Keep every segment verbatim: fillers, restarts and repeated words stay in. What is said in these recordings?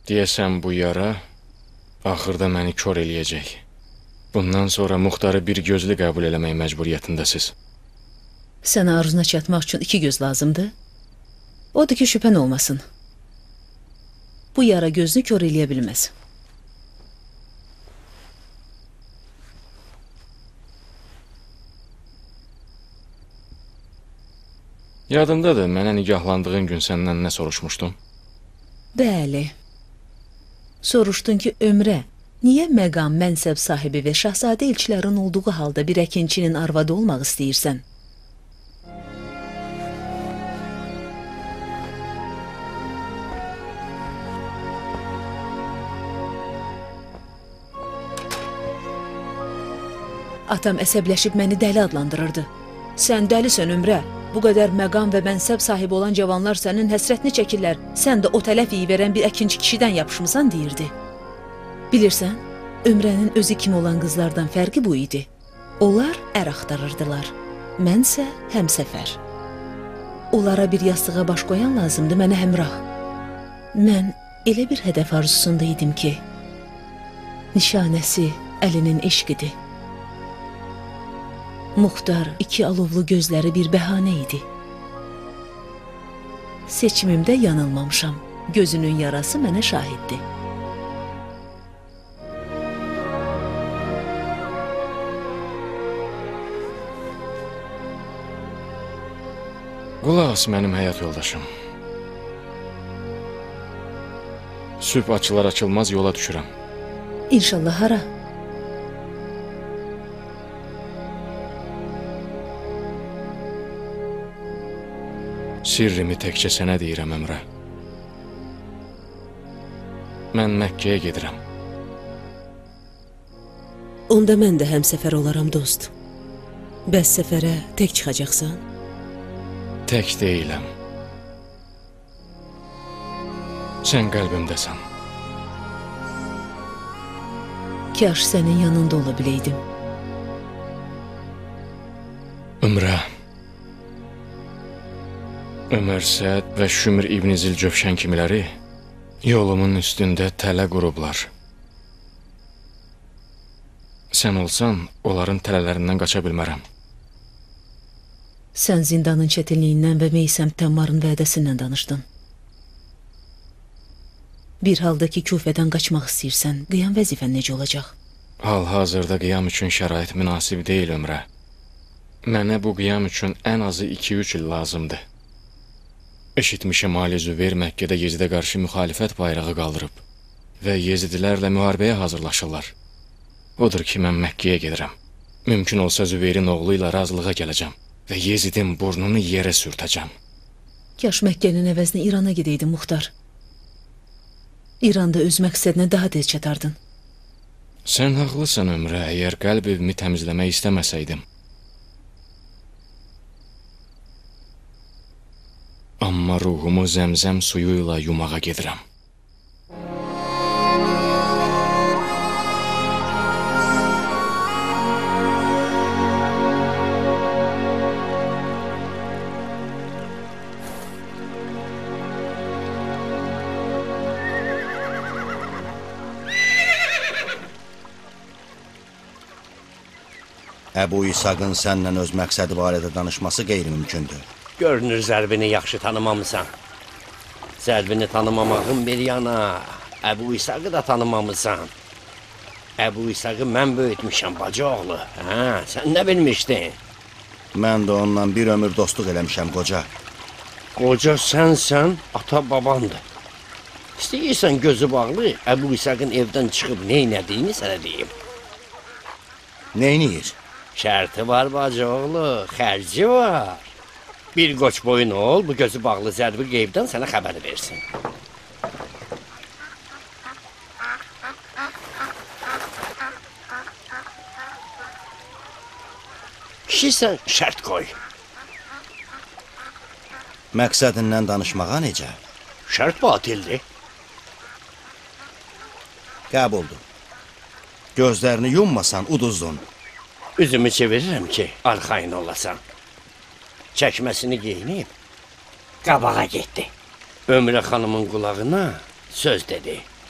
Deyəsən bu yara axırda məni kör eləyəcək. Bundan sonra Muxtarı bir gözlü qəbul eləmək məcburiyyətindəsiz. Sənə arzuna çatmaq üçün iki göz lazımdır. Odur ki, şübhən olmasın. Bu yara gözünü kör eləyə bilməz. Yadındadır, mənə nigahlandığın gün səndən nə soruşmuşdum? Bəli. Soruşdun ki, Ömrə, niyə məqam, mənsəb sahibi və şahzadə elçilərin olduğu halda bir əkinçinin arvadı olmaq istəyirsən? Atam əsəbləşib məni dəli adlandırırdı. Sən dəlisən, Ömrə. Bu qədər məqam və mənsəb sahibi olan cavanlar sənin həsrətini çəkirlər. Sən də o tələf iyi verən bir əkinci kişidən yapışmısan, deyirdi. Bilirsən, Ömrənin özü kimi olan qızlardan fərqi bu idi. Onlar ər axtarırdılar. Mənsə həmsəfər. Onlara bir yastığa baş qoyan lazımdı, mənə həmrah. Mən elə bir hədəf arzusunda idim ki, nişanəsi əlinin eşqidir. Muxtar iki alovlu gözləri bir bəhanə idi. Seçimimdə yanılmamışam. Gözünün yarası mənə şahiddir. Qulaq as mənim həyat yoldaşım. Sübh açılar açılmaz yola düşürəm. İnşallah hara? Sirrimi təkcə sənə deyirəm, Ömrə. Mən Məkkəyə gedirəm. Onda mən də həmsəfər olaram, dost. Bəs səfərə tək çıxacaqsan? Tək deyiləm. Sən qəlbimdəsən. Kaş sənin yanında ola biləydim. Ömrə. Ömər Səd və Şümr İbn Zilcövşən kimiləri yolumun üstündə tələ qurublar. Sən olsan, onların tələlərindən qaça bilmərəm. Sən zindanın çətinliyindən və Meysəm Təmmarın vədəsindən danışdın. Bir halda ki, Küfədən qaçmaq istəyirsən, qiyam vəzifən necə olacaq? Hal-hazırda qiyam üçün şərait münasib deyil, Ömrə. Mənə bu qiyam üçün ən azı iki üç il lazımdır. Eşitmişəm, Ali Zübeyir Məkkədə Yezidə qarşı müxalifət bayrağı qaldırıb və Yezidilərlə müharibəyə hazırlaşırlar. Odur ki, mən Məkkəyə gedirəm. Mümkün olsa Zübeyrin oğlu ilə razılığa gələcəm və Yezidin burnunu yerə sürtəcəm. Kaş Məkkənin əvəzinə İrana gedəydin, Muxtar. İranda öz məqsədinə daha tez çatardın. Sən haqlısan, Ömrə, əgər qəlb evimi təmizləmək istəməsəydim. Amma ruhumu zəmzəm suyuyla yumağa gedirəm. Əbu İsaqın sənlə öz məqsədi barədə danışması qeyri-mümkündür. Görünür, Zərbini yaxşı tanımamısan. Zərbini tanımamağın bir yana, Əbu İsaqı da tanımamısan. Əbu İsaqı mən böyütmüşəm, bacı oğlu. Hə, sən nə bilmişdin? Mən də ondan bir ömür dostluq eləmişəm, qoca. Qoca sənsən, ata babandır. İstəyirsən gözü bağlı, Əbu İsaqın evdən çıxıb neynədiyini sənə deyim. Neyniyir? Şərti var, bacı oğlu, xərci var. Bir qoç boyun ol, bu gözü bağlı Zərbi qeybdən sənə xəbər versin. Kişi sən şərt qoy. Məqsədindən danışmağa necə? Şərt batildir. Qəbuldur. Gözlərini yummasan uduzdun. Üzümü çevirirəm ki, arxayın olasan. Çəkməsini geyinib, qabağa getdi. Ömrə xanımın qulağına söz dedi.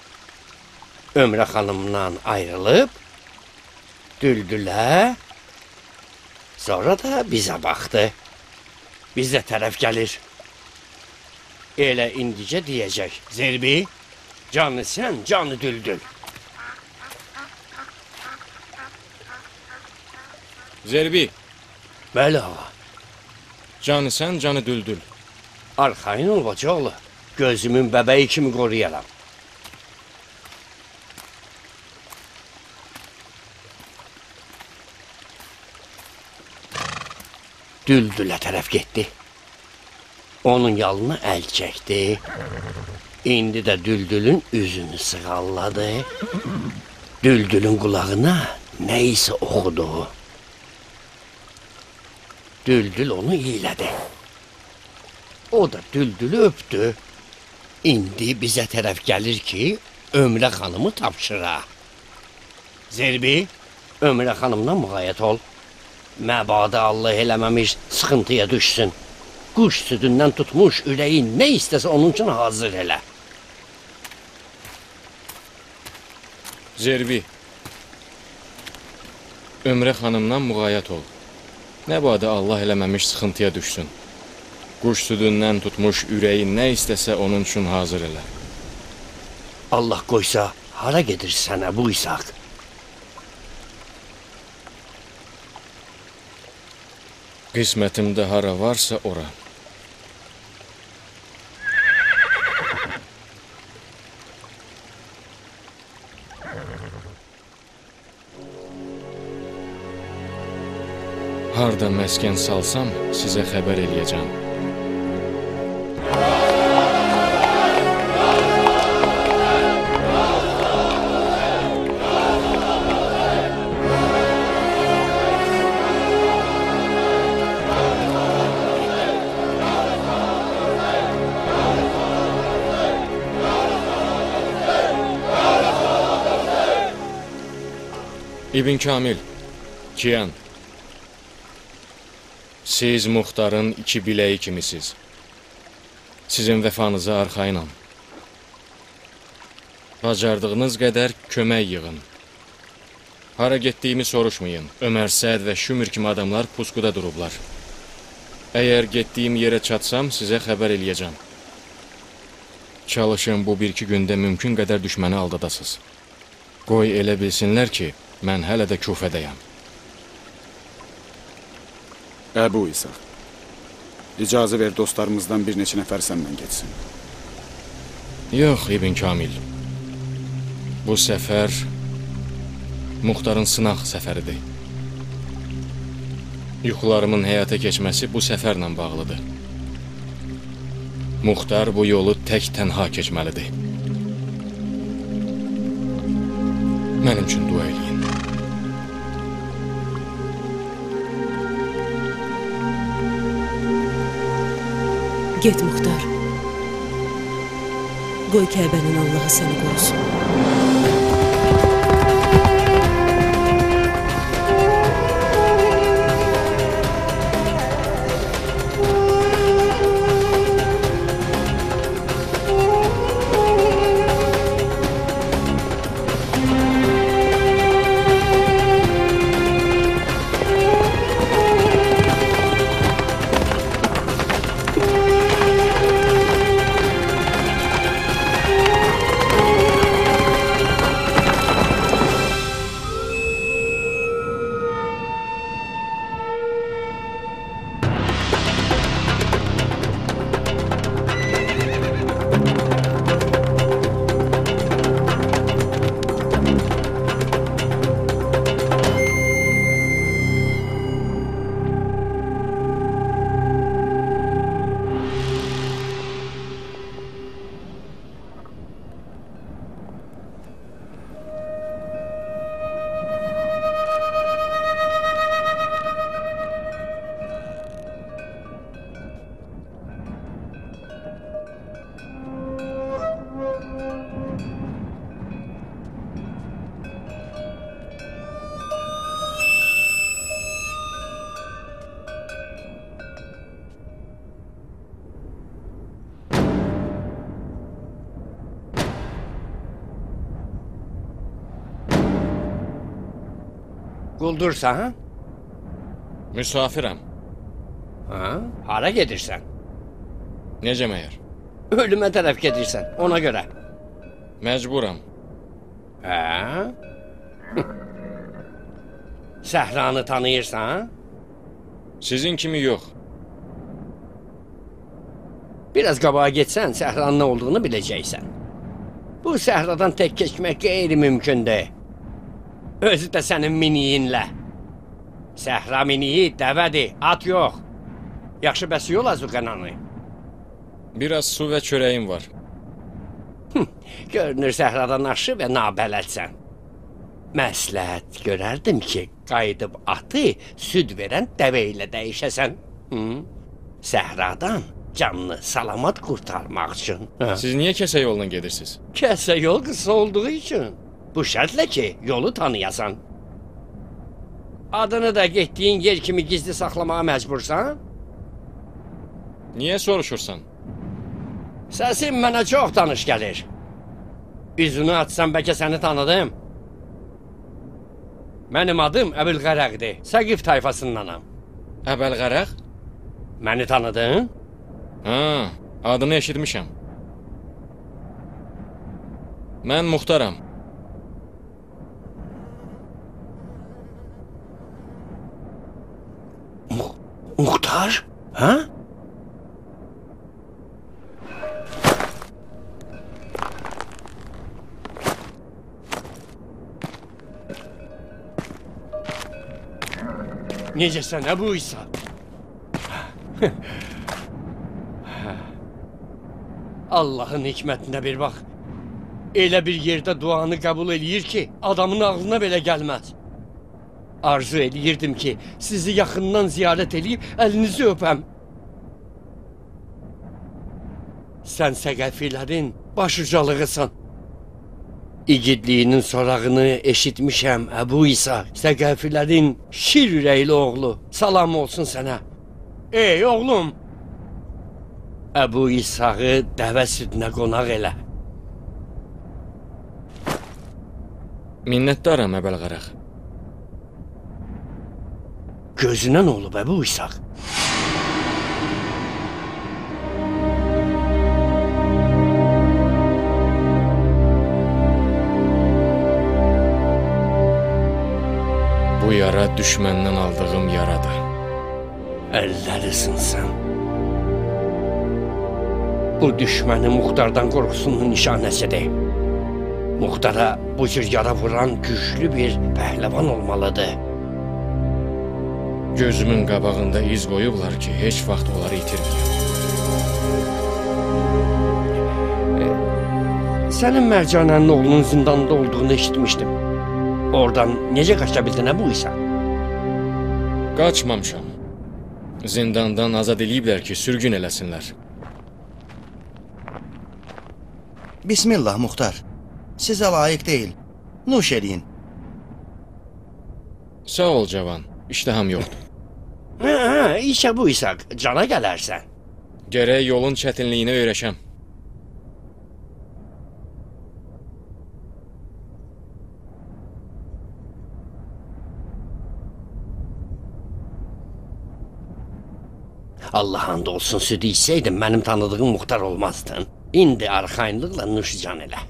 Ömrə xanımdan ayrılıb Düldülə, sonra da bizə baxdı. Bizə tərəf gəlir. Elə indicə deyəcək. Zerbi, canı sən, canı Düldül. Zerbi, Bəli ağa. canı sən, canı Düldül. Arxayın ol bacıoğlu. Gözümün bəbəyi kimi qoruyaram. Düldülə tərəf getdi. Onun yalına əl çəkdi. İndi də Düldülün üzünü sığalladı. Düldülün qulağına nə isə oxudu. Düldül onu iylədi. O da Düldülü öpdü. İndi bizə tərəf gəlir ki, Ömrə xanımı tapşıra. Zerbi, Ömrə xanımdan müğayət ol. Məbadə Allah eləməmiş sıxıntıya düşsün. Quş südündən tutmuş ürəyin nə istəsə onun üçün hazır elə. Zerbi, Ömrə xanımdan müğayət ol. Nə badə Allah eləməmiş sıxıntıya düşsün. Quş südündən tutmuş ürəyin nə istəsə onun üçün hazır elə. Allah qoysa, hara gedirsən Əbu İsaq? Qismətimdə hara varsa ora. Harda məskən salsam, sizə xəbər eləyəcəm. İbn Kamil, Cihan, siz Muxtarın iki biləyi kimisiniz. Sizin vəfanıza arxayınam. Bacardığınız qədər kömək yığın. Hara getdiyimi soruşmayın. Ömər Səd və Şümür kimi adamlar puskuda durublar. Əgər getdiyim yerə çatsam, sizə xəbər eləyəcəm. Çalışın bu bir-iki gündə mümkün qədər düşməni aldadasınız. Qoy elə bilsinlər ki, mən hələ də Kufədəyəm. Əbu İsaq, icazə ver dostlarımızdan bir neçə nəfər səndən getsin. Yox, İbn Kamil. Bu səfər Muxtarın sınaq səfəridir. Yuxularımın həyata keçməsi bu səfərlə bağlıdır. Muxtar bu yolu tək tənha keçməlidir. Mənim üçün dua eləyin. Get Muxtar. Qoy Kəbənin Allahı səni qorusun. Quldursan? Müsafirəm. Ha? Hara gedirsən? Necə məyər? Ölümə tərəf gedirsən, ona görə. Məcburam. Hə? Səhranı tanıyırsan? Sizin kimi yox. Biraz qabağa getsən, səhranın nə olduğunu biləcəksən. Bu səhradan tək keçmək qeyri-mümkündür. Özü də sənin miniyinlə. Səhra miniyi dəvədir, at yox. Yaxşı bəs yol azuqananı. Biraz su və çörəyim var. Görünür səhradan aşı və nabələdsən. Məsləhət görərdim ki, qayıdıb atı süd verən dəvə ilə dəyişəsən. Hı? Səhradan canını salamat qurtarmaq üçün. Hə? Siz niyə kəsə yolla gedirsiniz? Kəsə yol qısa olduğu üçün. Bu şərtlə ki, yolu tanıyasan. Adını da getdiyin yer kimi gizli saxlamağa məcbursan? Niyə soruşursan? Səsin mənə çox tanış gəlir. Üzünü açsam bəlkə səni tanıdım. Mənim adım Əbülqərəqdir. Səqif tayfasındanam. Əbəlqərəq? Məni tanıdın? Ha, adını eşitmişəm. Mən Muxtaram. Mu Muxtar? Ha? Necəsən Əbu İsa? Allahın hikmətinə bir bax. Elə bir yerdə duanı qəbul eləyir ki, adamın ağlına belə gəlməz. Arzu eləyirdim ki, sizi yaxından ziyarət eləyib əlinizi öpəm. Sən səqəfilərin başucalığısan. İgidliyinin sorağını eşitmişəm Əbu İsa, səqəfilərin şir ürəkli oğlu. Salam olsun sənə. Ey oğlum! Əbu İsa'ğı dəvə südünə qonaq elə. Minnətdaram Əbəlqərəq. Gözünə nə olub Əbu İsa? Bu yara düşməndən aldığım yaradır. Əllərisin sən. Bu düşməni Muxtardan qorxusunun nişanəsidir. Muxtara bu cür yara vuran güclü bir pəhləvan olmalıdır. Gözümün qabağında iz qoyublar ki, heç vaxt onları itirməyəm. Sənin Mərcanənin oğlunun zindanda olduğunu eşitmişdim. Oradan necə qaça bildin Əbu İsa? Qaçmamışam. Zindandan azad eləyiblər ki, sürgün eləsinlər. Bismillah Muxtar. Sizə layiq deyil. Nuş eləyin. Sağ ol cavan, iştaham yoxdur. Hə, hə, işə bu İsa, cana gələrsən. Gərək yolun çətinliyini öyrəşəm. Allah and olsun südü içsəydin, mənim tanıdığım Muxtar olmazdın. İndi arxayınlıqla nuşcan elə.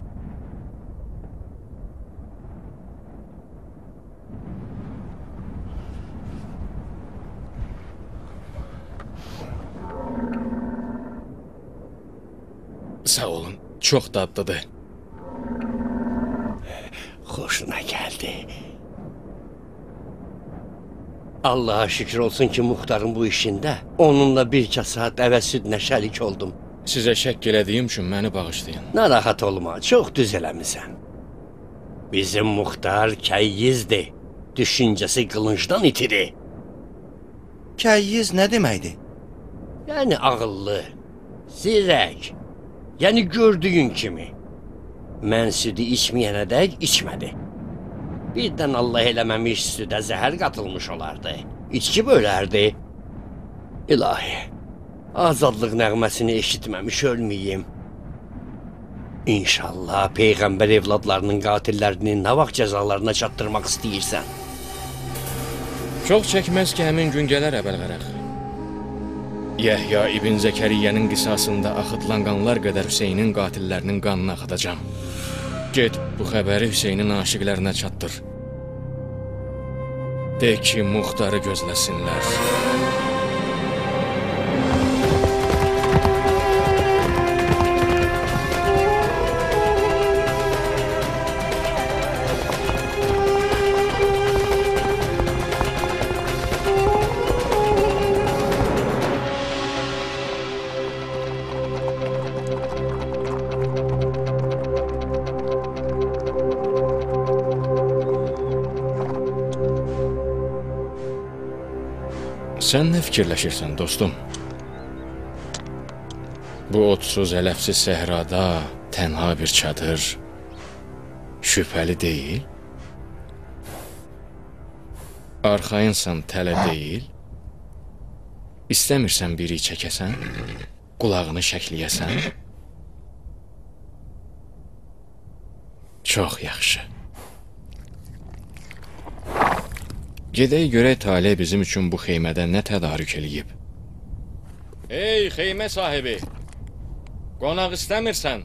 Sağ olun, çox dadlıdır. Xoşuna gəldi. Allaha şükür olsun ki, Muxtarın bu işində onunla bir kasa dəvə südünə şərik oldum. Sizə şəkk elədiyim üçün məni bağışlayın. Narahat olma, çox düz eləmisən. Bizim Muxtar kəyyizdir. Düşüncəsi qılıncdan itiri. Kəyyiz nə deməkdir? Yəni ağıllı, zirək. Yəni gördüyün kimi. Mən südü içməyənə dək içmədi. Birdən Allah eləməmiş südə zəhər qatılmış olardı. İçki bölərdi. İlahi, azadlıq nəğməsini eşitməmiş ölməyim. İnşallah Peyğəmbər evladlarının qatillərini nə vaxt cəzalarına çatdırmaq istəyirsən? Çox çəkməz ki, həmin gün gələr əvvəl-vərəq. Yəhya İbn Zəkəriyyənin qisasında axıdılan qanlar qədər Hüseynin qatillərinin qanını axıdacam. Get, bu xəbəri Hüseynin aşiqlərinə çatdır. De ki, Muxtarı gözləsinlər. Sən nə fikirləşirsən, dostum? Bu otsuz, ələfsiz səhrada tənha bir çadır şübhəli deyil? Arxayınsan, tələ deyil? İstəmirsən biri çəkəsən, qulağını şəkliyəsən? Çox yaxşı. Gedək görək Talih bizim üçün bu xeymədə nə tədarük eləyib. Ey xeymə sahibi! Qonaq istəmirsən?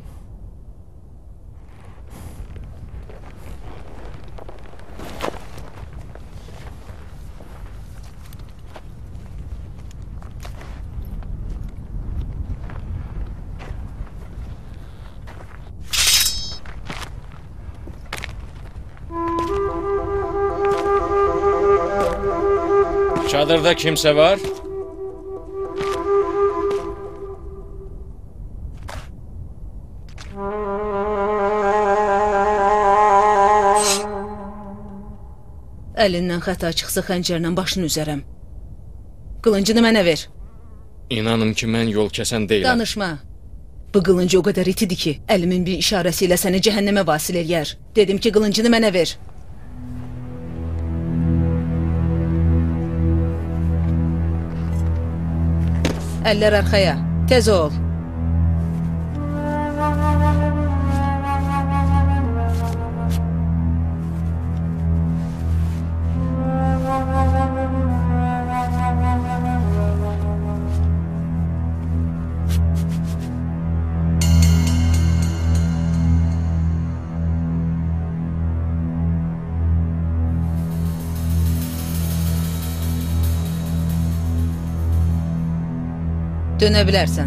Çadırda kimsə var? Əlindən xəta çıxsa xəncərlə başını üzərəm. Qılıncını mənə ver. İnanım ki, mən yol kəsən deyiləm. Danışma. Bu qılıncı o qədər itidir ki, əlimin bir işarəsi ilə səni cəhənnəmə vasil eləyər. Dedim ki, qılıncını mənə ver. Əllər arxaya. Tez ol. Dönə bilərsən.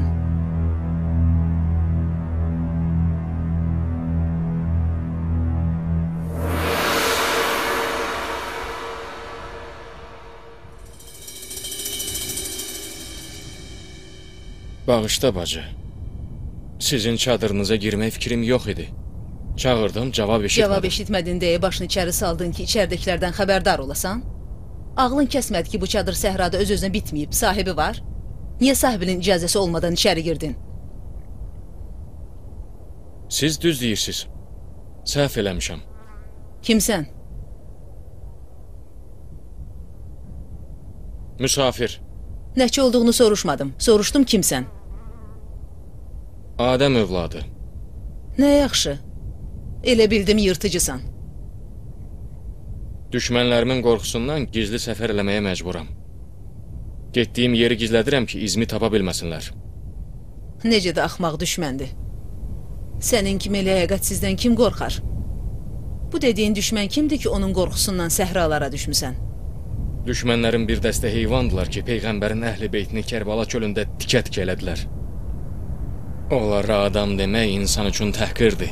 Bağışla bacı. Sizin çadırınıza girmək fikrim yox idi. Çağırdım, cavab eşitmədim. Cavab eşitmədin deyə başını içəri saldın ki, içərdəkilərdən xəbərdar olasan? Ağlın kəsmədi ki, bu çadır səhrada öz-özünə bitməyib, sahibi var. Niyə sahibinin icazəsi olmadan içəri girdin? Siz düz deyirsiniz. Səhv eləmişəm. Kimsən? Müsafir. Nəçi olduğunu soruşmadım. Soruşdum kimsən? Adəm övladı. Nə yaxşı. Elə bildim yırtıcısan. Düşmənlərimin qorxusundan gizli səfər eləməyə məcburam. Getdiyim yeri gizlədirəm ki, izmi tapa bilməsinlər. Necə də axmaq düşməndir. Sənin kimi ləyaqətsizdən kim qorxar? Bu dediyin düşmən kimdir ki, onun qorxusundan səhralara düşmüsən? Düşmənlərin bir dəstə heyvandılar ki, Peyğəmbərin əhl-i beytini Kərbala çölündə tikə-tikə elədilər. Onlara adam demək insan üçün təhqirdir.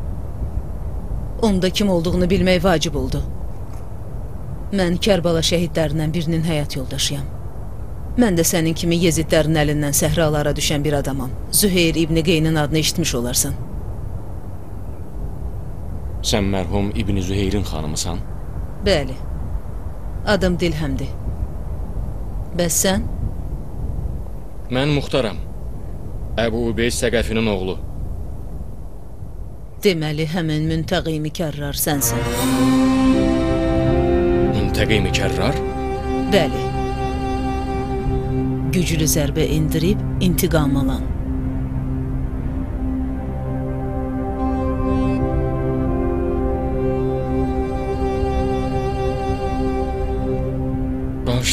Onda kim olduğunu bilmək vacib oldu. Mən Kərbala şəhidlərindən birinin həyat yoldaşıyam. Mən də sənin kimi Yezidlərin əlindən səhralara düşən bir adamam. Züheyr İbni Qeynin adını eşitmiş olarsan. Sən mərhum İbni Züheyrin xanımısan? Bəli. Adım Dilhəmdir. Bəs sən? Mən Muxtaram. Əbu Ubeyd Səqəfinin oğlu. Deməli, həmin Müntəqimi Kərrar sənsən. Müntəqimi Kərrar? Bəli. Güclü zərbə indirib, intiqam alan.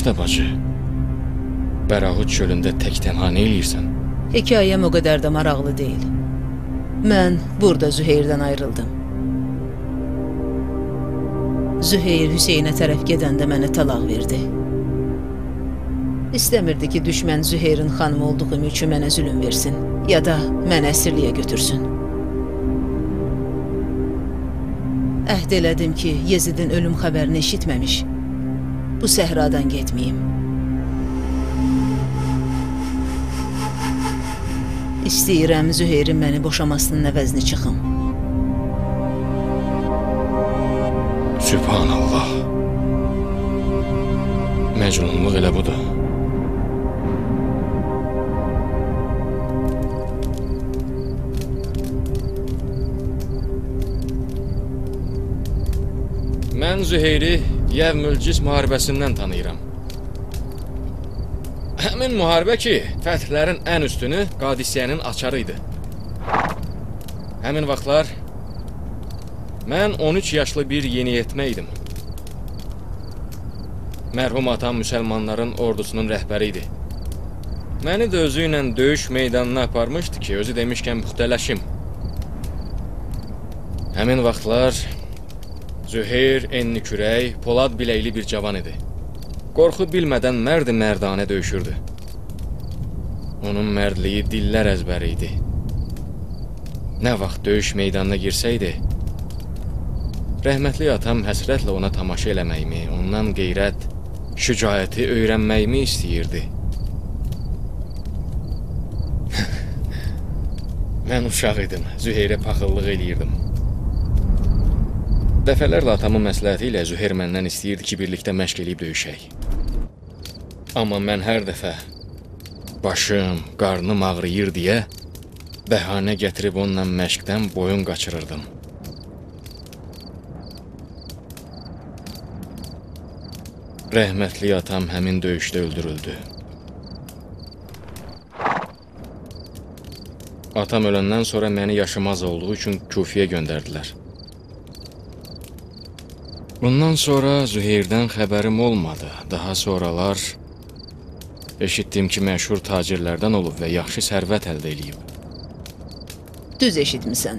Bağışla bacı. Bərahut çölündə tək tənha nə eləyirsən? Hekayəm o qədər də maraqlı deyil. Mən burada Züheyrdən ayrıldım. Züheyr Hüseynə tərəf gedəndə mənə talaq verdi. İstəmirdi ki, düşmən Züheyrin xanımı olduğum üçün mənə zülüm versin, ya da mənə əsirliyə götürsün. Əhd elədim ki, Yezidin ölüm xəbərini eşitməmiş, bu səhradan getməyim. İstəyirəm Züheyrin məni boşamasının əvəzini çıxım. Sübhanallah. Məcnunluq elə budur. Mən Züheyri Yevmülcis müharibəsindən tanıyıram. Həmin müharibə ki, fəthlərin ən üstünü Qadisiyənin açarı idi. Həmin vaxtlar mən on üç yaşlı bir yeniyetmə idim. Mərhum atam müsəlmanların ordusunun rəhbəri idi. Məni də özü ilə döyüş meydanına aparmışdı ki, özü demişkən puxtələşim. Həmin vaxtlar Züheyr enli kürək, polad biləkli bir cavan idi. Qorxu bilmədən mərd-i mərdanə döyüşürdü. Onun mərdliyi dillər əzbəri idi. Nə vaxt döyüş meydanına girsəydi, rəhmətli atam həsrətlə ona tamaşa eləməyimi, ondan qeyrət, şücaəti öyrənməyimi istəyirdi. Mən uşaq idim, Züheyrə paxıllıq eləyirdim. Dəfələrlə atamın məsləhəti ilə Züheyr məndən istəyirdi ki, birlikdə məşq eləyib döyüşək. Amma mən hər dəfə başım, qarnım ağrıyır deyə bəhanə gətirib onunla məşqdən boyun qaçırırdım. Rəhmətli atam həmin döyüşdə öldürüldü. Atam öləndən sonra məni yaşım az olduğu üçün Kufiyə göndərdilər. Bundan sonra Züheyrdən xəbərim olmadı. Daha sonralar eşitdim ki, məşhur tacirlərdən olub və yaxşı sərvət əldə eləyib. Düz eşitmisən.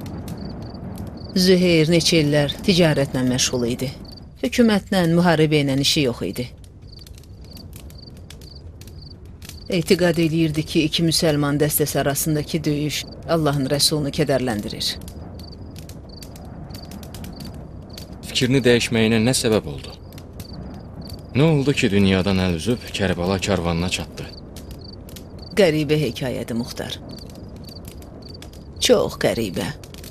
Züheyr neçə illər ticarətlə məşğul idi. Hökumətlə, müharibə ilə işi yox idi. Etiqad eləyirdi ki, iki müsəlman dəstəsi arasındakı döyüş Allahın rəsulunu kədərləndirir. Fikrini dəyişməyinə nə səbəb oldu? Nə oldu ki, dünyadan əl üzüb Kərbəla karvanına çatdı? Qəribə hekayədir, Muxtar. Çox qəribə.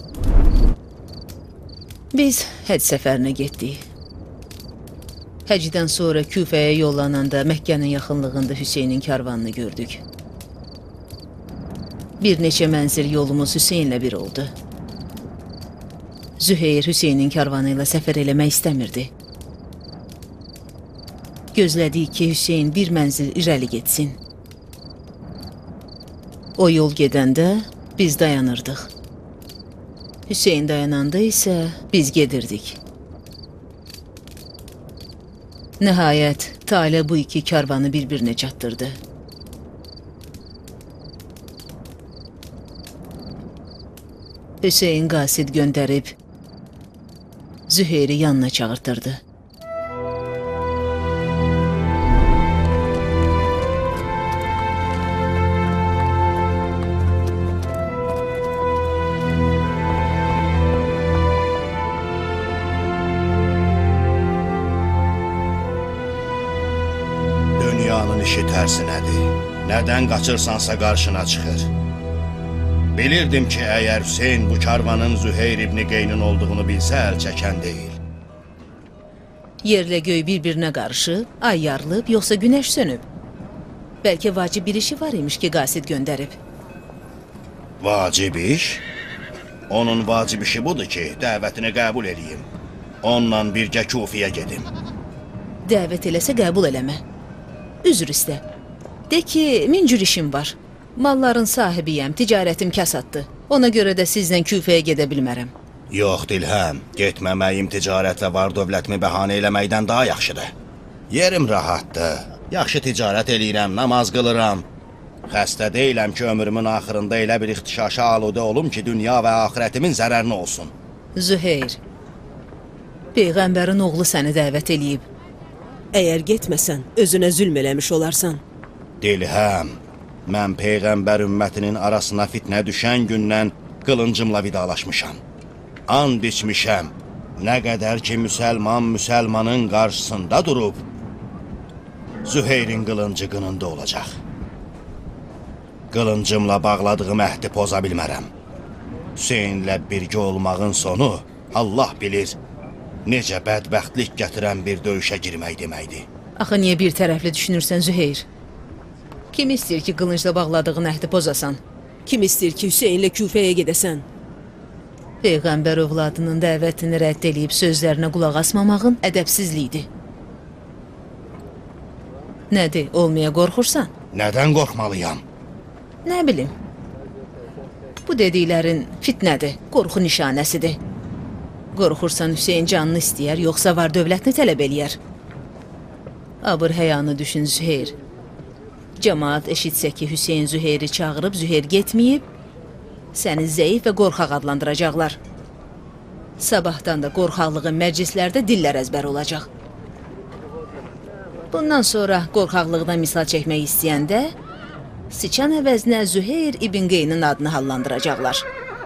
Biz həcc səfərinə getdik. Həcdən sonra Küfəyə yollananda Məkkənin yaxınlığında Hüseynin karvanını gördük. Bir neçə mənzil yolumuz Hüseynlə bir oldu. Züheyr Hüseynin karvanı ilə səfər eləmək istəmirdi. Gözlədik ki, Hüseyn bir mənzil irəli getsin. O yol gedəndə biz dayanırdıq. Hüseyn dayananda isə biz gedirdik. Nəhayət, Talə bu iki karvanı bir-birinə çatdırdı. Hüseyn qasid göndərib Züheyri yanına çağırtırdı. Dünyanın işi tərsinədir. Nədən qaçırsansa qarşına çıxır. Bilirdim ki, əgər Hüseyn bu karvanın Züheyr ibn Qeynun olduğunu bilsə, əl çəkən deyil. Yerlə göy bir-birinə qarışıb, ay yarılıb, yoxsa günəş sönüb. Bəlkə vacib bir işi var imiş ki, qasid göndərib. Vacib iş? Onun vacib işi budur ki, dəvətini qəbul edeyim. Onunla birgə Kufiyə gedim. Dəvət eləsə qəbul eləmə. Üzr istə. De ki, min cür işim var. Malların sahibiyəm, ticarətim kəsaddır. Ona görə də sizlə Küfəyə gedə bilmərəm. Yox, Dilhəm, getməməyim ticarət və var dövlətimi bəhanə eləməkdən daha yaxşıdır. Yerim rahatdır. Yaxşı ticarət eləyirəm, namaz qılıram. Xəstə deyiləm ki, ömrümün axırında elə bir ixtişaşa aludə olum ki, dünya və axirətimin zərərinə olsun. Züheyr, Peyğəmbərin oğlu səni dəvət eləyib. Əgər getməsən, özünə zülm eləmiş olarsan. Dilhəm, mən Peyğəmbər ümmətinin arasına fitnə düşən gündən qılıncımla vidalaşmışam. And içmişəm, nə qədər ki müsəlman müsəlmanın qarşısında durub, Züheyrin qılıncı qınında olacaq. Qılıncımla bağladığım əhdi poza bilmərəm. Hüseynlə birgə olmağın sonu, Allah bilir, necə bədbəxtlik gətirən bir döyüşə girmək deməkdir. Axı niyə bir tərəfli düşünürsən Züheyr? Kim istəyir ki, qılıncla bağladığın əhdi pozasan? Kim istəyir ki, Hüseynlə Küfəyə gedəsən? Peyğəmbər övladının dəvətini rədd eləyib sözlərinə qulaq asmamağın ədəbsizliyidir. Nədir, olmaya qorxursan? Nədən qorxmalıyam? Nə bilim. Bu dediklərin fitnədir, qorxu nişanəsidir. Qorxursan Hüseyin canını istəyər, yoxsa var dövlətini tələb eləyər. Abır həyanı düşün Züheyr. Cəmaat eşitsə ki, Hüseyin Züheyri çağırıb, Züheyr getməyib, səni zəif və qorxaq adlandıracaqlar. Sabahdan da qorxaqlığın məclislərdə dillər əzbər olacaq. Bundan sonra qorxaqlıqdan misal çəkmək istəyəndə, sıçan əvəzinə Züheyr İbn Qeynin adını hallandıracaqlar.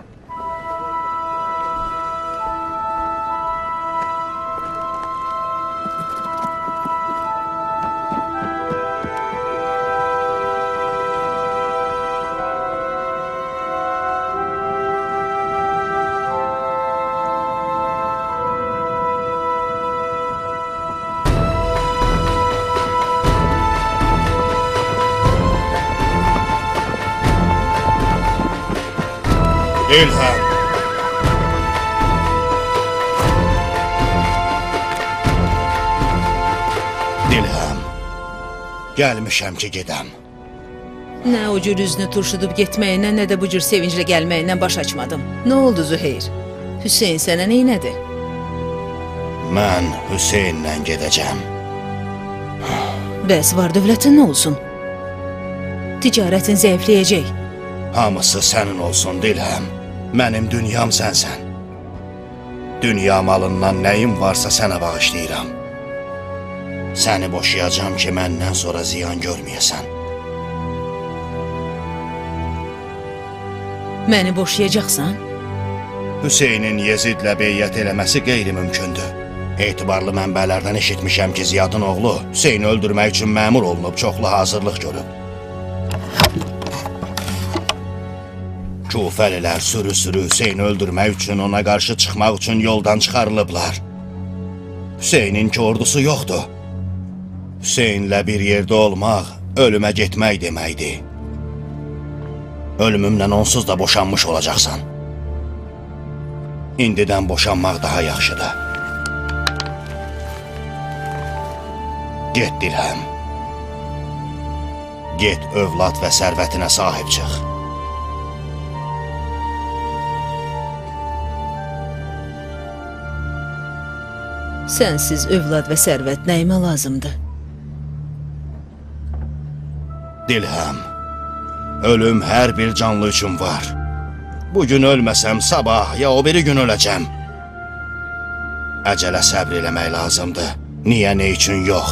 Dilhəm. Dilhəm. Gəlmişəm ki, gedəm. Nə o cür üzünü turşudub getməyinə, nə də bu cür sevinclə gəlməyinə baş açmadım. Nə oldu Züheyr? Hüseyin sənə neynədi? Mən Hüseynlə gedəcəm. Bəs var dövlətin nə olsun? Ticarətin zəifləyəcək. Hamısı sənin olsun Dilhəm. Mənim dünyam sənsən. Dünya malından nəyim varsa sənə bağışlayıram. Səni boşayacam ki, məndən sonra ziyan görməyəsən. Məni boşayacaqsan? Hüseynin Yezidlə beyyət eləməsi qeyri-mümkündür. Etibarlı mənbələrdən eşitmişəm ki, Ziyadın oğlu Hüseyni öldürmək üçün məmur olunub, çoxlu hazırlıq görüb. Kufəlilər sürü-sürü Hüseyni öldürmək üçün, ona qarşı çıxmaq üçün yoldan çıxarılıblar. Hüseynin ki ordusu yoxdur. Hüseynlə bir yerdə olmaq, ölümə getmək deməkdir. Ölümümlə onsuz da boşanmış olacaqsan. İndidən boşanmaq daha yaxşıdır. Get Dilhəm. Get övlad və sərvətinə sahib çıx. Sənsiz övlad və sərvət nəyimə lazımdır? Dilhəm, ölüm hər bir canlı üçün var. Bugün ölməsəm, sabah ya o biri gün öləcəm. Əcələ səbr eləmək lazımdır. Niyə, nə üçün yox?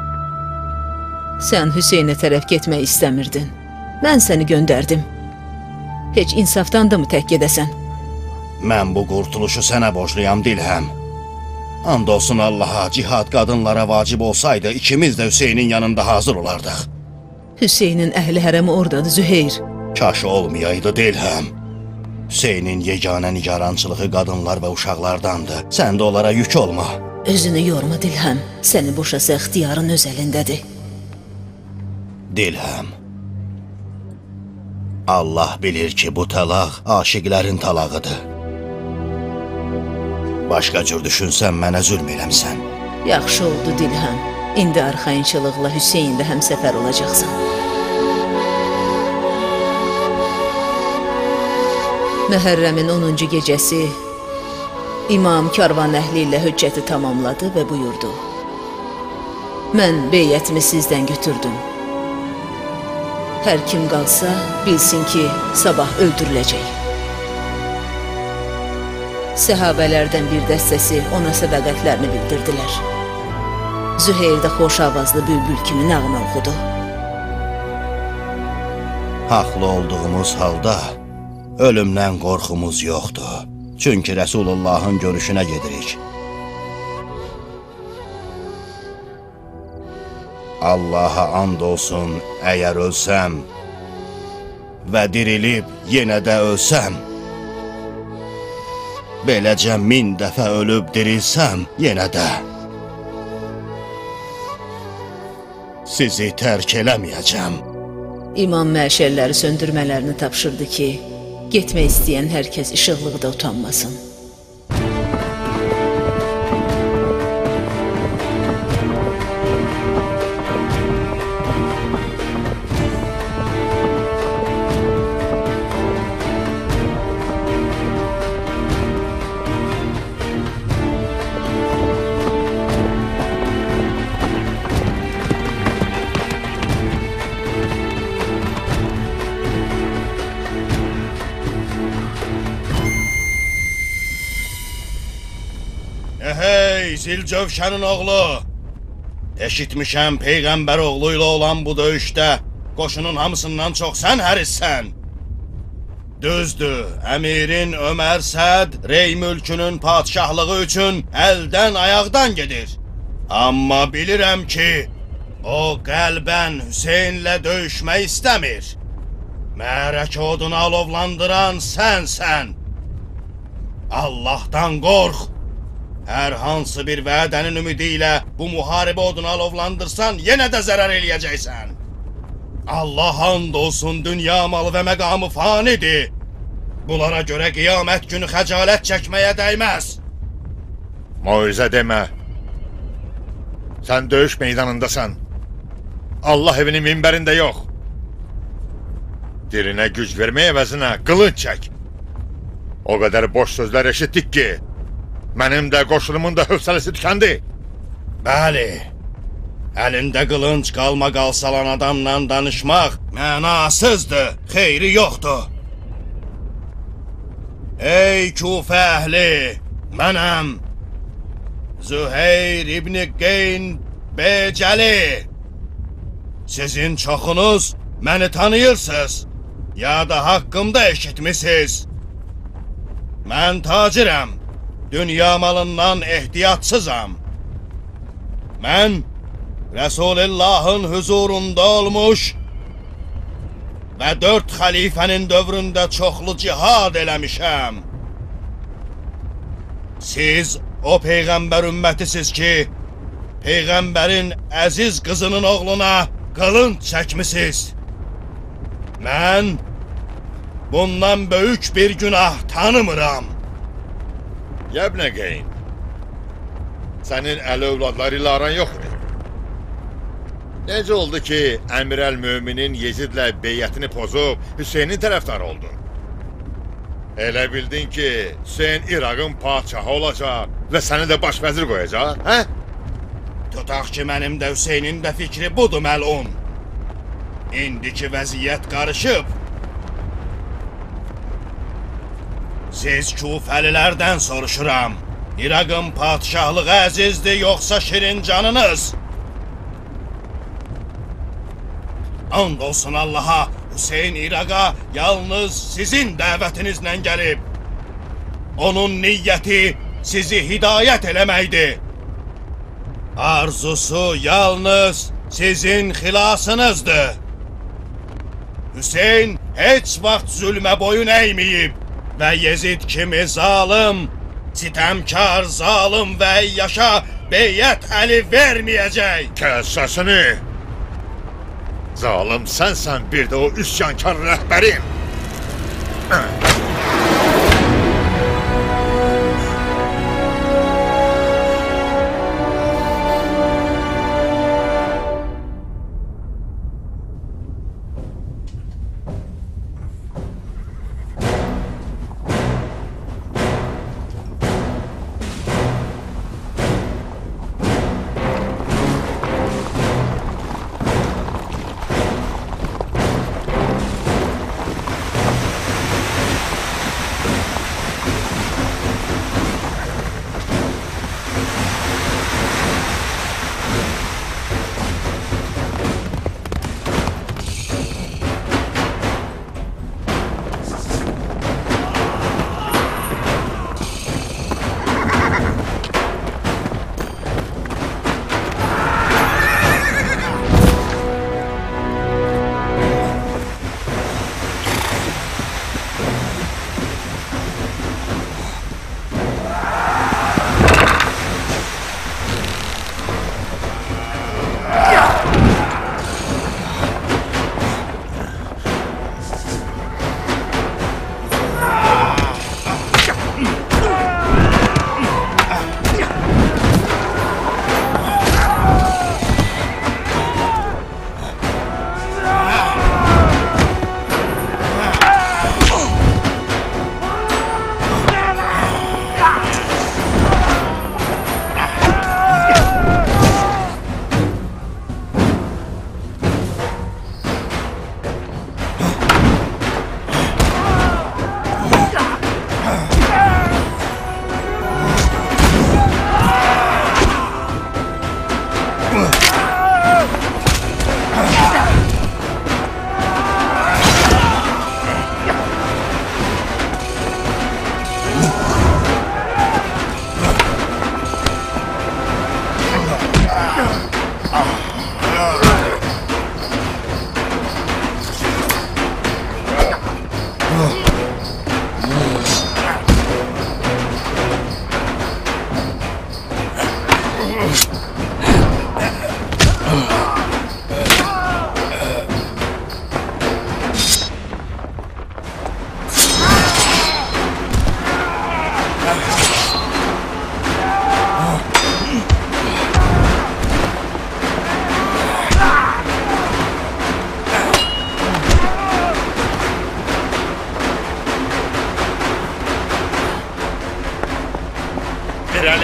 Sən Hüseynə tərəf getmək istəmirdin. Mən səni göndərdim. Heç insafdandır mı tək gedəsən? Mən bu qurtuluşu sənə borcluyam Dilhəm. And olsun Allaha, cihad qadınlara vacib olsaydı, ikimiz də Hüseynin yanında hazır olardıq. Hüseynin əhli hərəmi oradadır Züheyr. Kaş olmayaydı Dilhəm. Hüseynin yeganə nigarançılığı qadınlar və uşaqlardandır. Sən də onlara yük olma. Özünü yorma Dilhəm. Səni boşasa ixtiyarın öz əlindədir. Dilhəm. Allah bilir ki, bu talaq aşiqlərin talağıdır. Başqa cür düşünsən, mənə zülm eləmsən. Yaxşı oldu Dilhəm. İndi arxayınçılıqla Hüseynlə həmsəfər olacaqsan. Məhərrəmin onuncu gecəsi İmam karvan əhli ilə hüccəti tamamladı və buyurdu. Mən beyyətimi sizdən götürdüm. Hər kim qalsa, bilsin ki, sabah öldürüləcək. Səhabələrdən bir dəstəsi ona sədaqətlərini bildirdilər. Züheyr də xoş avazlı bülbül kimi nəğmə oxudu. Haqlı olduğumuz halda ölümdən qorxumuz yoxdur. Çünki Rəsulullahın görüşünə gedirik. Allaha and olsun, əgər ölsəm və dirilib yenə də ölsəm, beləcə min dəfə ölüb dirilsəm, yenə də sizi tərk eləməyəcəm. İmam məşəlləri söndürmələrini tapşırdı ki, getmək istəyən hər kəs işıqlıqda utanmasın. Hey, Zilcövşənin oğlu! Eşitmişəm Peyğəmbər oğlu ilə olan bu döyüşdə qoşunun hamısından çox sən hərissən. Düzdür, əmirin Ömər Səd Rey mülkünün padişahlığı üçün əldən ayaqdan gedir. Amma bilirəm ki, o qəlbən Hüseynlə döyüşmək istəmir. Mərək odunu alovlandıran sənsən. Allahdan qorx. Hər hansı bir vədənin ümidi ilə bu müharibə odunu alovlandırsan, yenə də zərər eləyəcəksən. Allah and olsun, dünya malı və məqamı fanidir. Bunlara görə qiyamət günü xəcalət çəkməyə dəyməz. Moizə demə. Sən döyüş meydanındasan. Allah evinin minbərində yox. Dilinə güc vermək əvəzinə qılınc çək. O qədər boş sözlər eşitdik ki, mənim də qoşunumun da hövsələsi tükəndi. Bəli, əlində qılınc qalma qalsalan adamla danışmaq mənasızdır, xeyri yoxdur. Ey Kufə əhli, mənəm Züheyr İbni Qeyn Becəli. Sizin çoxunuz məni tanıyırsınız, ya da haqqımda eşitmisiniz. Mən tacirəm. Dünya malından ehtiyatsızam. Mən Rəsulillahın huzurunda olmuş və dörd xəlifənin dövründə çoxlu cihad eləmişəm. Siz o Peyğəmbər ümmətisiz ki, Peyğəmbərin əziz qızının oğluna qılınc çəkmisiniz. Mən bundan böyük bir günah tanımıram. Yəbnə Qeyn, sənin əli övladları ilə aran yoxdur. Necə oldu ki, Əmir əl-Möminin Yezidlə beyyətini pozub Hüseynin tərəfdarı oldu? Elə bildin ki, Hüseyn İraqın padişahı olacaq və səni də baş vəzir qoyacaq, hə? Tutaq ki, mənim də Hüseynin də fikri budur, məlun. İndiki vəziyyət qarışıb. Siz Kufəlilərdən soruşuram. İraqın padişahlığı əzizdir, yoxsa şirin canınız? And olsun Allaha, Hüseyn İraqa yalnız sizin dəvətinizlə gəlib. Onun niyyəti sizi hidayət eləməkdir. Arzusu yalnız sizin xilasınızdır. Hüseyn heç vaxt zülmə boyun əyməyib və Yezid kimi zalım, sitəmkar, zalım və yaşa beyyət əli verməyəcək. Kəs səsini! Zalım sənsən, bir də o üsyankar rəhbərin!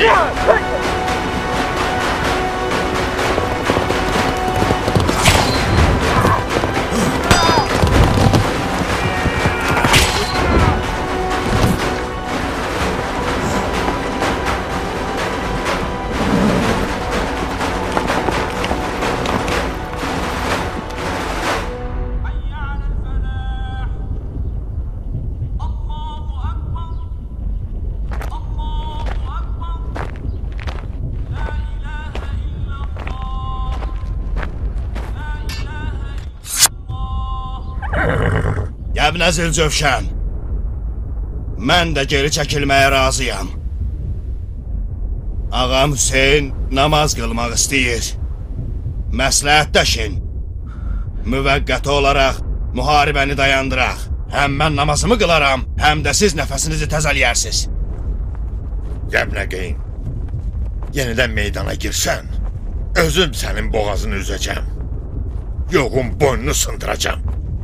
Yəbnə Zülcövşən, mən də geri çəkilməyə razıyam. Ağam Hüseyin namaz qılmaq istəyir. Məsləhətləşin. Müvəqqəti olaraq müharibəni dayandıraq. Həm mən namazımı qılaram, həm də siz nəfəsinizi təzələyərsiniz. Yəbnə Qeyn, yenidən meydana girsən, özüm sənin boğazını üzəcəm. Yoğun boynunu sındıracam.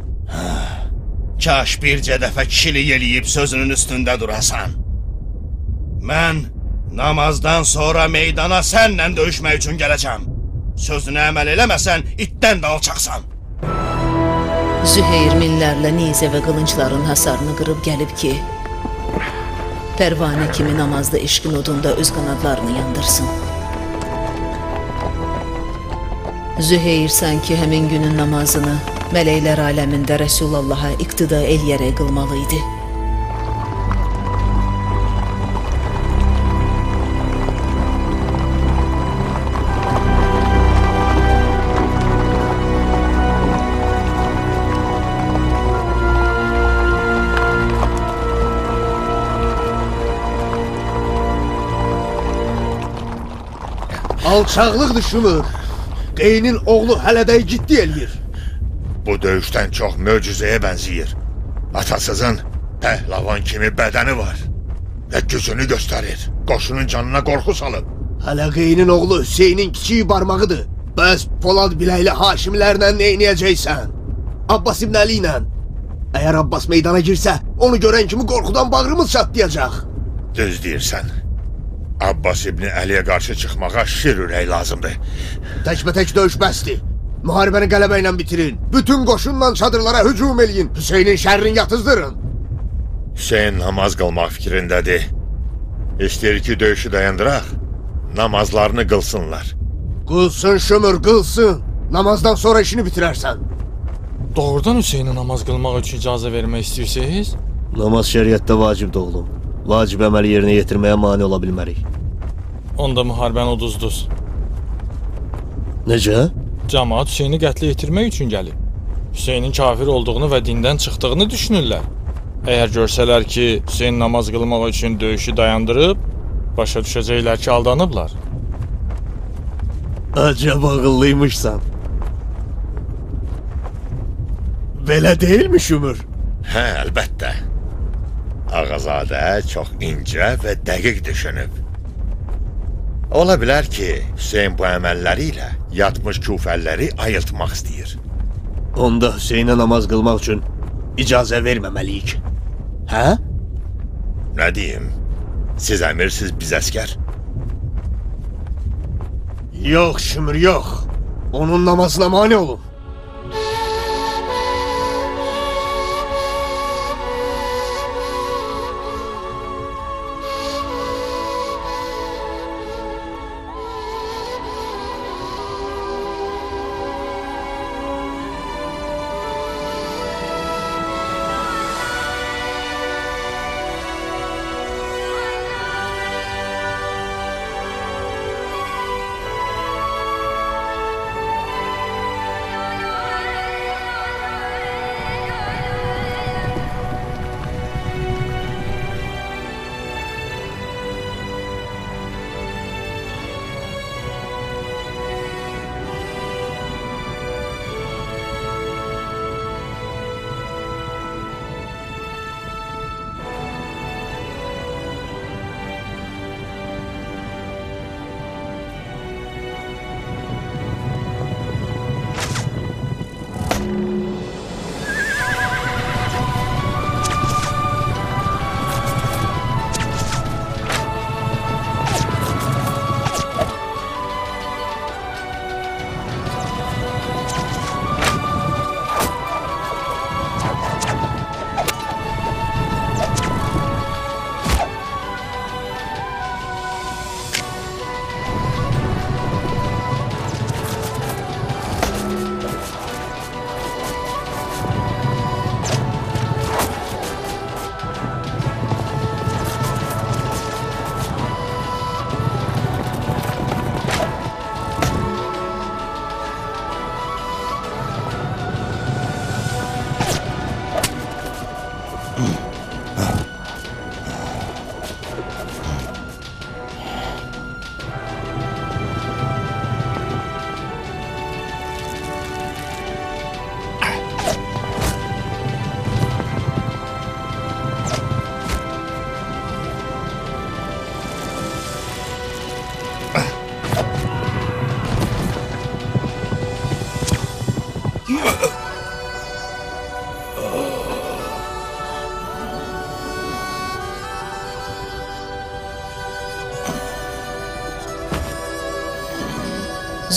Kaş bircə dəfə kişilik eləyib sözünün üstündə durasan. Mən namazdan sonra meydana sənlə döyüşmək üçün gələcəm. Sözünə əməl eləməsən, itdən də alçaqsan. Züheyr minlərlə nizə və qılıncların hasarını qırıb gəlib ki, pərvanə kimi namazda eşqin odunda öz qanadlarını yandırsın. Züheyr sanki həmin günün namazını mələklər aləmində Rəsulullaha iqtida eləyərək qılmalı idi. Alçaqlıqdır Şümür. Qeynin oğlu hələ də ciddi eləyir. Bu döyüşdən çox möcüzəyə bənziyir. Atasızın pəhləvan kimi bədəni var və gücünü göstərir. Qoşunun canına qorxu salıb. Hələ Qeynin oğlu Hüseynin kiçik barmağıdır. Bəs Polad biləkli Haşimlərlə neynəyəcəksən? Abbas İbn Əli ilə. Əgər Abbas meydana girsə, onu görən kimi qorxudan bağrımız çatlayacaq. Düz deyirsən. Abbas İbn Əliyə qarşı çıxmağa şir ürək lazımdır. Təkbətək döyüş bəsdir. Müharibəni qələbə ilə bitirin. Bütün qoşunla çadırlara hücum eləyin. Hüseynin şərrini yatızdırın. Hüseyin namaz qılmaq fikrindədir. İstəyir ki, döyüşü dayandıraq, namazlarını qılsınlar. Qılsın Şümür, qılsın. Namazdan sonra işini bitirərsən. Doğrudan Hüseyinə namaz qılmaq üçün icazə vermək istəyirsiniz? Namaz şəriətdə vacibdir oğlum. Vacib əməli yerinə yetirməyə mane ola bilmərik. Onda müharibəni uduzduz. Necə? Cəmaat Hüseyini qətlə yetirmək üçün gəlib. Hüseynin kafir olduğunu və dindən çıxdığını düşünürlər. Əgər görsələr ki, Hüseyin namaz qılmaq üçün döyüşü dayandırıb, başa düşəcəklər ki, aldanıblar. Acaba ağıllıymışsan. Belə deyilmi Şümür? Hə, əlbəttə. Ağazadə çox incə və dəqiq düşünüb. Ola bilər ki, Hüseyin bu əməlləri ilə yatmış küfəlləri ayıltmaq istəyir. Onda Hüseyinə namaz qılmaq üçün icazə verməməliyik. Hə? Nə deyim? Siz əmirsiz, biz əskər. Yox Şümür, yox. Onun namazına mane olun.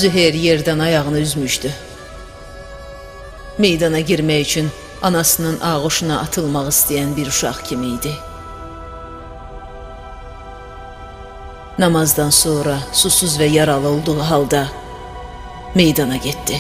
Züheyr yerdən ayağını üzmüşdü. Meydana girmək üçün anasının ağuşuna atılmaq istəyən bir uşaq kimi idi. Namazdan sonra susuz və yaralı olduğu halda meydana getdi.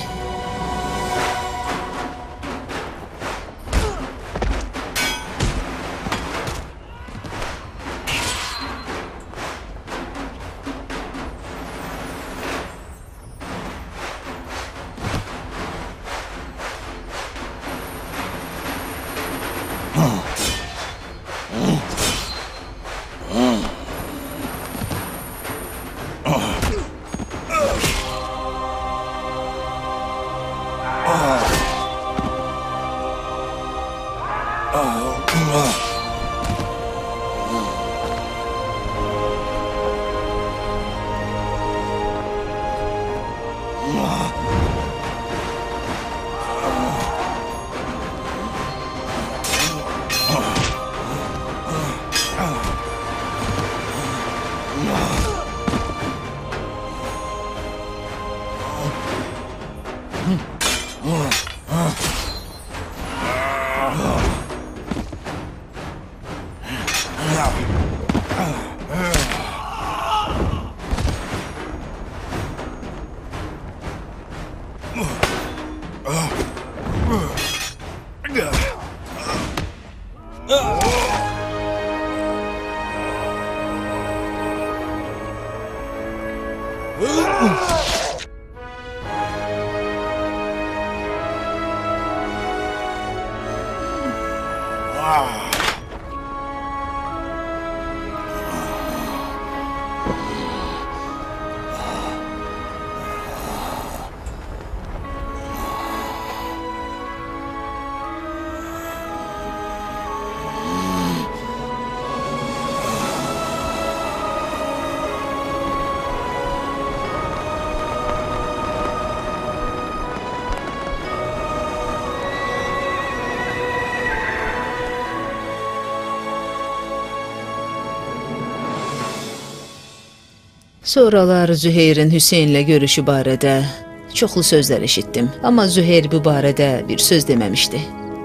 Sonralar Züheyrin Hüseynlə görüşü barədə çoxlu sözlər eşitdim. Amma Züheyr bu barədə bir söz deməmişdi.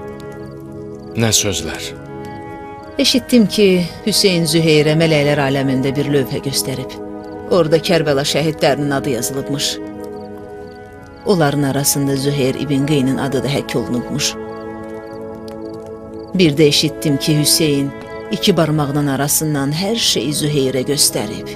Nə sözlər? Eşitdim ki, Hüseyn Züheyrə mələklər aləmində bir lövhə göstərib. Orada Kərbəla şəhidlərinin adı yazılıbmış. Onların arasında Züheyr İbn Qeynin adı da həkk olunubmuş. Bir də eşitdim ki, Hüseyn iki barmağının arasından hər şeyi Züheyrə göstərib.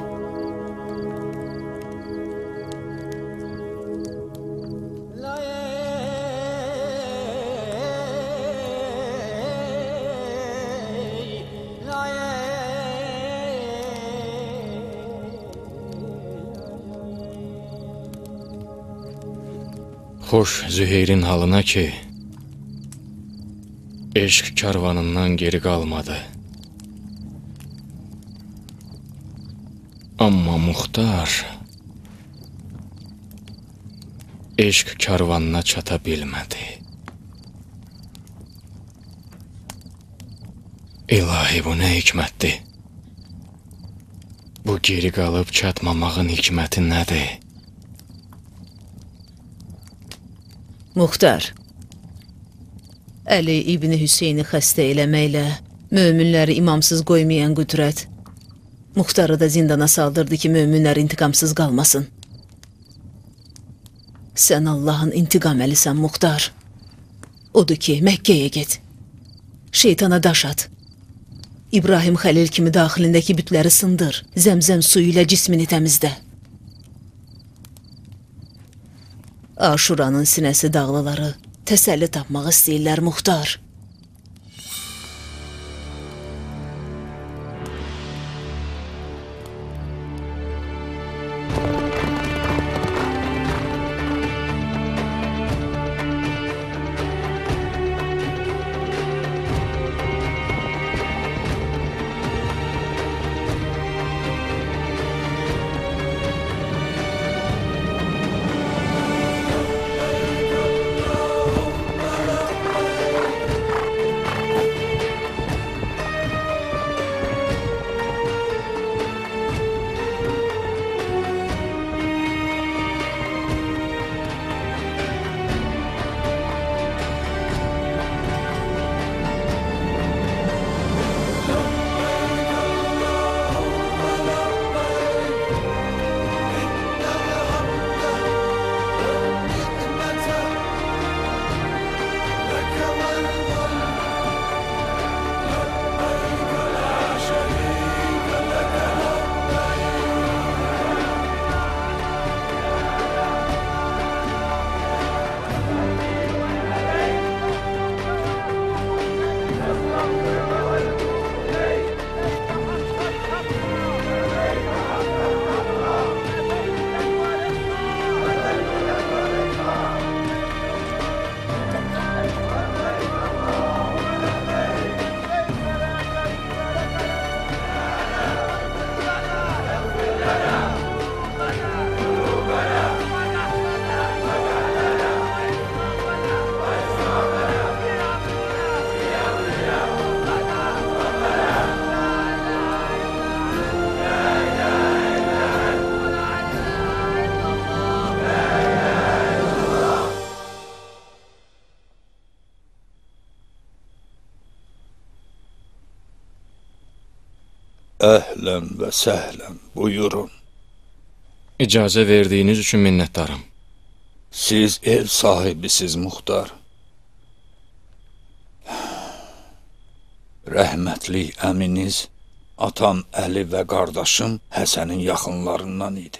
Xoş Züheyrin halına ki, eşq karvanından geri qalmadı. Amma Muxtar eşq karvanına çata bilmədi. İlahi, bu nə hikmətdir? Bu geri qalıb çatmamağın hikməti nədir? Muxtar, Əli İbni Hüseyni xəstə eləməklə möminləri imamsız qoymayan qüdrət Muxtarı da zindana saldırdı ki, möminlər intiqamsız qalmasın. Sən Allahın intiqam əlisən, Muxtar. Odur ki, Məkkəyə get. Şeytana daş at. İbrahim Xəlil kimi daxilindəki bütləri sındır. Zəmzəm suyu ilə cismini təmizlə. Aşuranın sinəsi dağlıları təsəlli tapmaq istəyirlər, Muxtar. Əhlən və səhlən, buyurun. İcazə verdiyiniz üçün minnətdarım. Siz ev sahibisiz, muxtar. Rəhmətli əminiz, atam Əli və qardaşım Həsənin yaxınlarından idi.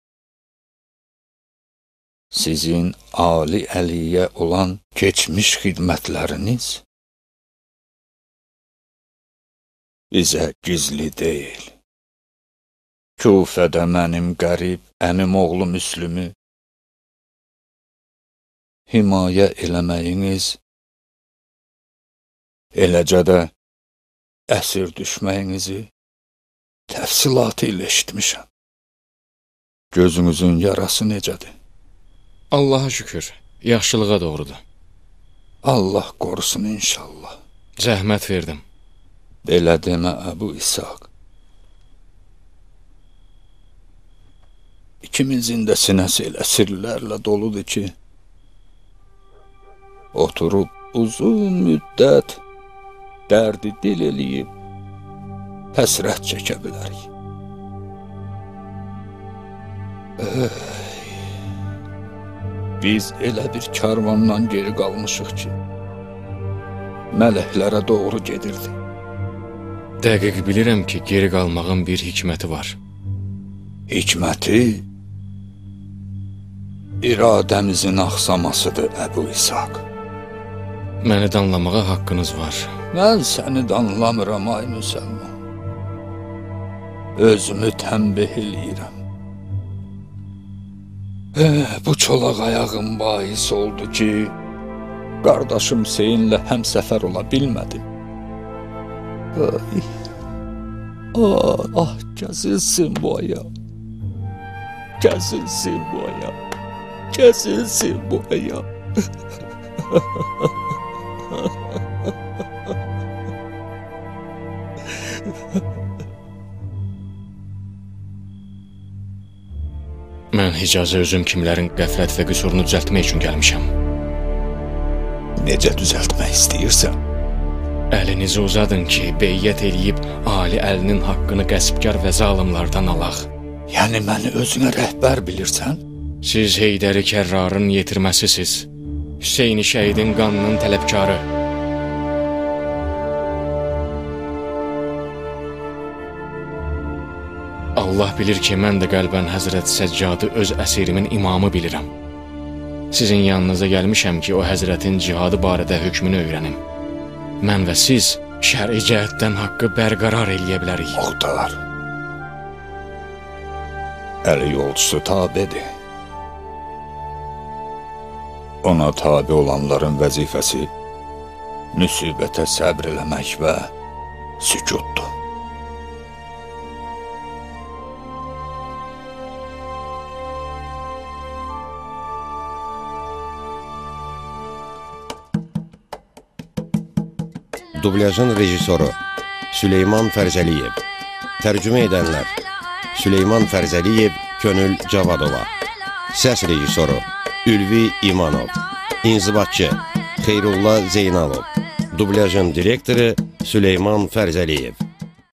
Sizin Ali Əliyə olan keçmiş xidmətləriniz bizə gizli deyil. Küfədə mənim qərib əmim oğlu Müslümü himayə eləməyiniz, eləcə də əsir düşməyinizi təfsilatı ilə eşitmişəm. Gözünüzün yarası necədir? Allaha şükür, yaxşılığa doğrudur. Allah qorusun inşallah. Zəhmət verdim. Belə demə, Əbu İshaq. İkimizin də sinəsi elə sirlərlə doludur ki, oturub uzun müddət dərdi dil eləyib, həsrət çəkə bilərik. Ey, biz elə bir karvandan geri qalmışıq ki, mələklərə doğru gedirdi. Dəqiq bilirəm ki, geri qalmağın bir hikməti var. Hikməti iradəmizin axsamasıdır, Əbu İshaq. Məni danlamağa haqqınız var. Mən səni danlamıram, ay müsəlman. Özümü tənbih eləyirəm. Eh, bu çolaq ayağım bahis oldu ki, qardaşım Hüseynlə həmsəfər ola bilmədim. Ay, ah, ah, kəsilsin bu ayaq. Kəsilsin bu ayaq. Kəsilsin bu ayaq. Mən Hicazə özüm kimlərin qəflət və qüsurunu düzəltmək üçün gəlmişəm. Necə düzəltmək istəyirsən? Əlinizi uzadın ki, beyyət eləyib Ali Əlinin haqqını qəsbkar və zalimlardan alaq. Yəni məni özünə rəhbər bilirsən? Siz Heydəri Kərrarın yetirməsisiz. Hüseyni şəhidin qanının tələbkarı. Allah bilir ki, mən də qəlbən Həzrət Səccadı öz əsirimin imamı bilirəm. Sizin yanınıza gəlmişəm ki, o Həzrətin cihadı barədə hökmünü öyrənim. Mən və siz şəri cəhətdən haqqı bərqərar eləyə bilərik. Muxtar, Əli yolcusu tabidir. Ona tabi olanların vəzifəsi müsibətə səbr eləmək və sükutdur. Dublyajın rejissoru Süleyman Fərzəliyev. Tərcümə edənlər Süleyman Fərzəliyev, Könül Cavadova. Səs rejissoru Ülvi İmanov. İnzibatçı Xeyrullah Zeynalov. Dublyajın direktoru Süleyman Fərzəliyev.